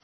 第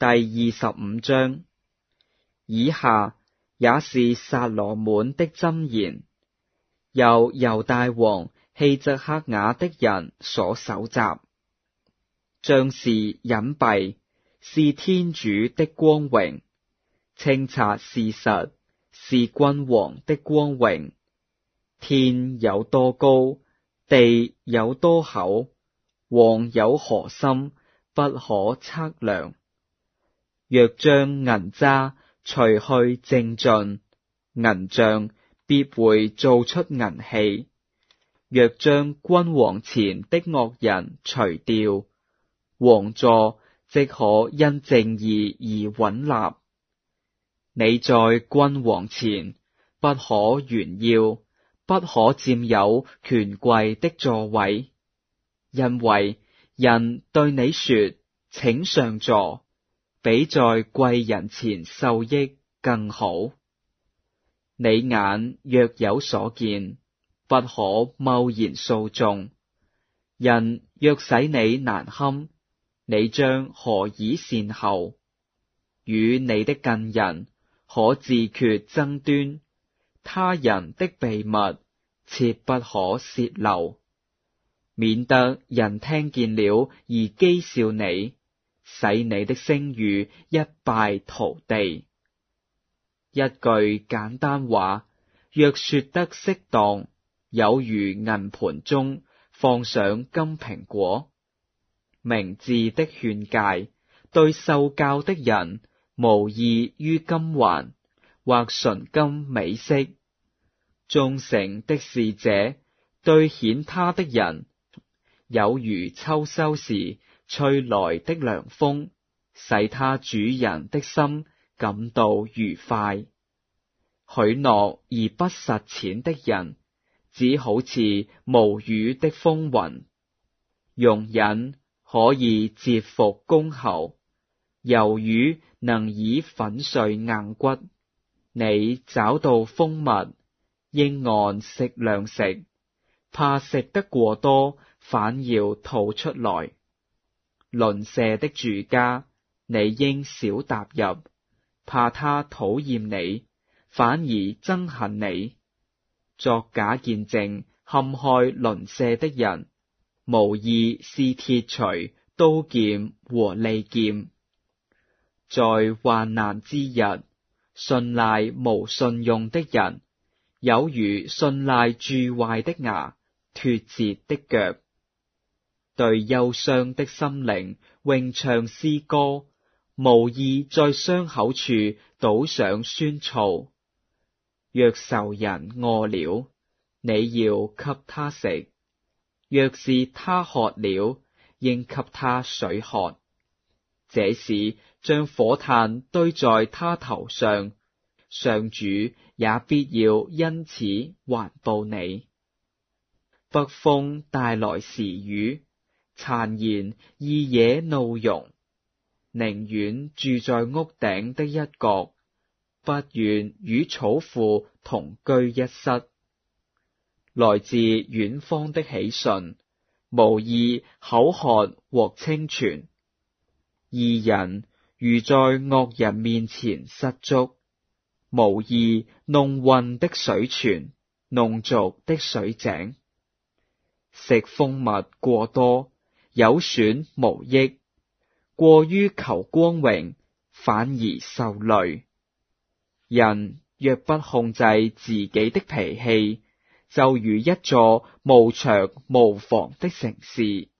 25章。以下也是撒羅滿的箴言，由猶大王希則克雅的人所搜集。像是隱蔽，是天主的光榮；清察事實，是君王的光榮。天有多高，地有多厚，王有何心，不可測量。若將銀渣除去淨盡，銀匠必會做出銀器；若將君王前的惡人除掉，王座即可因正義而穩立。你在君王前不可炫耀，不可佔有權貴的座位，因為人對你說：請上座，比在貴人前受益更好。你眼若有所見，不可貿然訴訟。人若使你難堪，你將何以善後？與你的近人可自決爭端，他人的秘密切不可洩漏，免得人聽見了而譏笑你，使你的聲譽一敗塗地。一句簡單話，若說得適當，有如銀盤中放上金蘋果。明智的勸誡對受教的人無異於金環或純金美飾。忠誠的使者對遣他的人有如秋收時吹來的涼風，使他主人的心感到愉快。許諾而不實踐的人，只好似無雨的風雲。容忍可以折服公侯，魷魚能以粉碎硬骨。你找到蜂蜜，應按適量食，怕食得過多，反要吐出來。鄰舍的住家，你應少踏入，怕他討厭你，反而憎恨你。作假見證陷害鄰舍的人，無異是鐵錘、刀劍和利劍。在患難之日，信賴無信用的人，有如信賴蛀壞的牙、脫節的腳。對憂傷的心靈詠唱詩歌，無異在傷口處倒上酸醋。若仇人餓了，你要給他食；若是他渴了，應給他水喝。這是將火炭堆在他頭上，上主也必要因此還報你。北風帶來時雨，讒言易惹怒容。寧願住在屋頂的一角，不願與草婦同居一室。來自遠方的喜訊，無異口渴和清泉。義人如在惡人面前失足，無異弄混的水泉，弄濁的水井。食蜂蜜過多，有損無益；過於求光榮，反而受累。人若不控制自己的脾氣，就如一座無牆無防的城市，